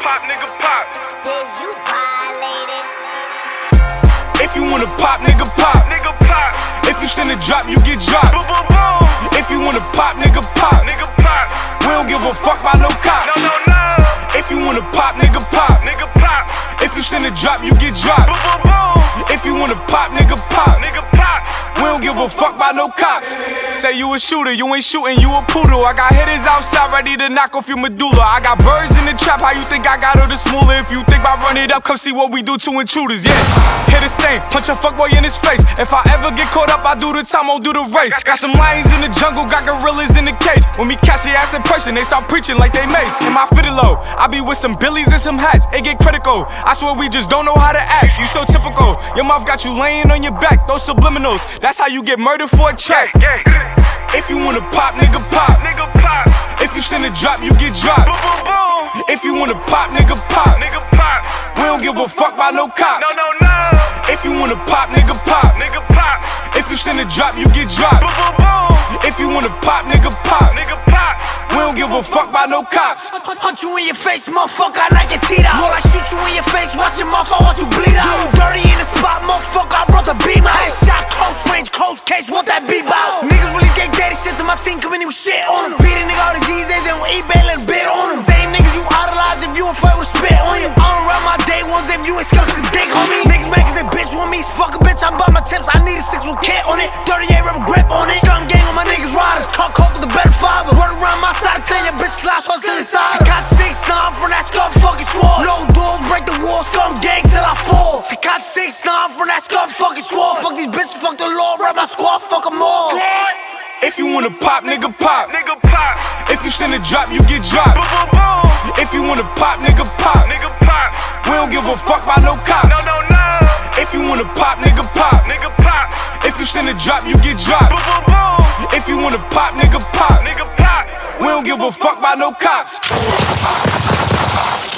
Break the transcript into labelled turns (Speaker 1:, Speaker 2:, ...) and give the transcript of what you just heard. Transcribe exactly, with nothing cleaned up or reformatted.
Speaker 1: pop, nigga, pop.
Speaker 2: Did you violate it?
Speaker 3: If you wanna pop, nigga, pop.
Speaker 1: Nigga, pop.
Speaker 3: If you send a drop, you get dropped.
Speaker 1: Boom, boom, boom.
Speaker 3: If you wanna pop, nigga, pop.
Speaker 1: Nigga, pop.
Speaker 3: We don't give a fuck about no cops.
Speaker 1: No, no, no.
Speaker 3: If you wanna pop, nigga, pop.
Speaker 1: Nigga, pop.
Speaker 3: If you send a drop, you get dropped.
Speaker 1: Boom, boom, boom.
Speaker 3: If you wanna pop, nigga, pop.
Speaker 1: Nigga, pop.
Speaker 3: We don't give a fuck about no cops. Say you a shooter, you ain't shooting, you a poodle. I got hitters outside ready to knock off your medulla. I got birds in the trap, how you think I got all the smaller? If you think about running it up, come see what we do to intruders, yeah. Hit a stain, punch a fuckboy in his face. If I ever get caught up, I do the time, I'll do the race. Got some lions in the jungle, got gorillas in the cage. When we catch the ass in person, they start preaching like they mace. In my fitted low, I be with some billies and some hats. It get critical, I swear we just don't know how to act. You so typical, your mouth got you laying on your back. Those subliminals, that's how you get murdered for a check.
Speaker 1: Yeah, yeah.
Speaker 3: If you wanna pop, nigga, pop.
Speaker 1: Nigga, pop.
Speaker 3: If you send a drop, you get dropped.
Speaker 1: Boom, boom, boom.
Speaker 3: If you wanna pop, nigga, pop.
Speaker 1: Nigga, pop.
Speaker 3: We don't give a fuck about no cops.
Speaker 1: No, no, no.
Speaker 3: If you wanna pop, nigga, pop.
Speaker 1: Nigga, pop.
Speaker 3: If you send a drop, you get dropped.
Speaker 1: Boom, boom, boom.
Speaker 3: If you wanna pop, nigga, pop.
Speaker 1: Nigga, pop.
Speaker 3: We don't give a fuck about no cops.
Speaker 4: Punch you in your face, motherfucker, I like your teeth out. More like shoot you in your face, watch your mouth, I want you bleed out. Do you dirty in the spot, motherfucker, I brought the beam out. Headshot, close range, close case, want that beep out. Niggas really get dirty shit to my team, coming in with shit on them. Beat a nigga all the G's, they don't eBay, let a bit on them. Same niggas you idolize if you a fight with a spit on you. I don't ride my day ones if you ain't skunks a dick on me. Niggas mad cause they bitch want me, fuck a bitch, I'm by my chips, I need a six with kit on it. thirty-eight rubber grip on it. Gun gang on my niggas riders, cut coke with the better fiber. Run around my side, tell your bitch slash hustle inside. She got six nine from that scum fucking swore. No doors, break the wall, scum gang till I fall. She got six nine from that scum fucking swore. Fuck these bitches, fuck the law, rap my squad, fuck them all.
Speaker 3: If you wanna pop, nigga, pop.
Speaker 1: Nigga, pop.
Speaker 3: If you send a drop, you get dropped.
Speaker 1: Boom, boom, boom.
Speaker 3: If you wanna pop, nigga, pop.
Speaker 1: Nigga, pop.
Speaker 3: We don't give a fuck about no cops.
Speaker 1: No, no, no.
Speaker 3: If you wanna pop, nigga, pop.
Speaker 1: Nigga, pop.
Speaker 3: If you send a drop, you get dropped.
Speaker 1: Boom, boom, boom.
Speaker 3: If you wanna pop, nigga, pop.
Speaker 1: Nigga, pop.
Speaker 3: We don't give a fuck about no cops.